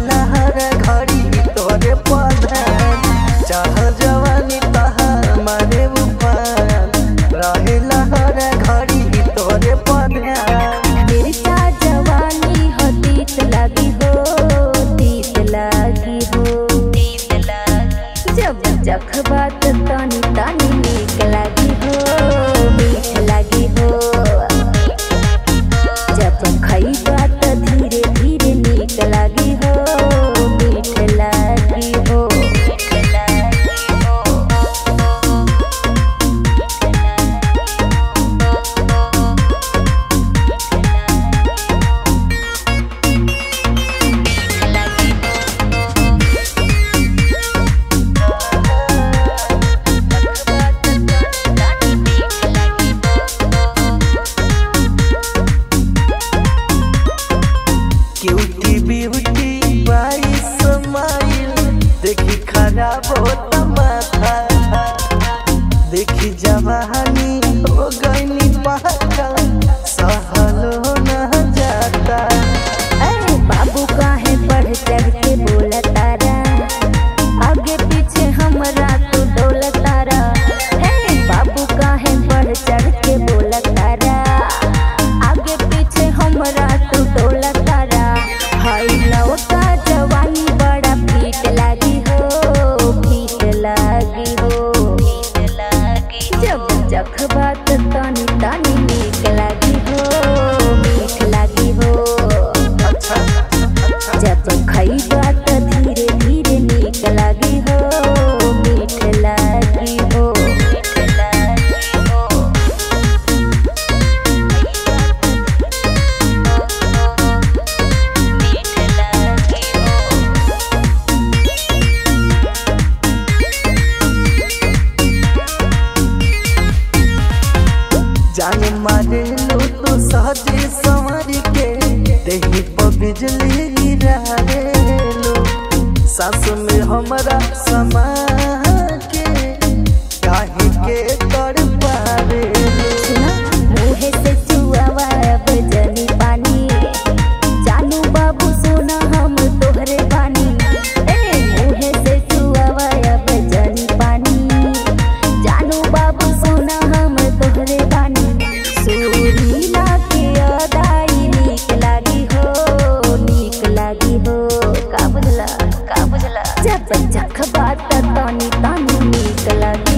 रहेला हर घड़ी तोरे पधान चाह जवानी तहार मारे उपान रहेला हर घड़ी तोरे पधान मिर्चा जवानी हो तीत लगी हो तीत लगी हो तीत लगी जब जखबा त तनी तनी नीक लगी हो मीठ लगी हो जब खइबा त धीरे धीरे नीक लगी हो मीठ लगी हो क्यूटी ब्यूटी बाई स्माइल देखी खराब होता माथा देखी जवानी हो गई पाका सहलो न जाता अरे बाबू काहे बढ़ चढ़ के बोला तारा आगे पीछे हमरा तो डोला तारा हे बाबू काहे बढ़ चढ़ के बोला तारा आगे पीछे हमरा तो डोला तारा हाय लौका जवानी बड़ा फीट लगी हो फीट लगी हो फीट लगी जब जखबा त तनी तनी नीक लगी हो मीठ लगी हो अच्छा जब खइबा त धीरे धीरे नीक लगी हो मीठ लगी हो मीठ लगी हो मीठ लगी जान मारे लो तो सहजे संवर के देही पर बिजली गिरावे लो सांस में हमरा समा के काहे के तड़ पावे लो सुना मुहे से चुआवा अब जनी पानी जानू बाबू सोना हम तोहरे बानी ए मुहे से चुआवा अब जनी पानी जानू बाबू सोना हम तोहरे बानी सुरीला के अदाई नीक लागी हो का बुझला जब जखबा त तनी तनी नीक लागी